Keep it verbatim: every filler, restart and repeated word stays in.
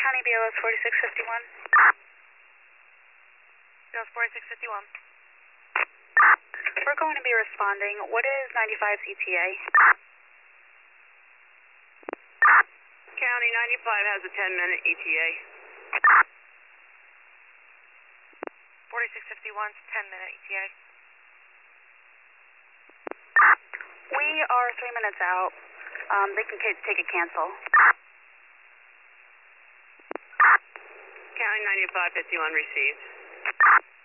County B O S forty-six fifty-one. B O S forty-six fifty-one. We're going to be responding. What is ninety-five's E T A? County ninety-five has a ten minute E T A. forty-six fifty-one's ten minute E T A. We are three minutes out. Um, they can take a cancel. County ninety-five fifty-one received.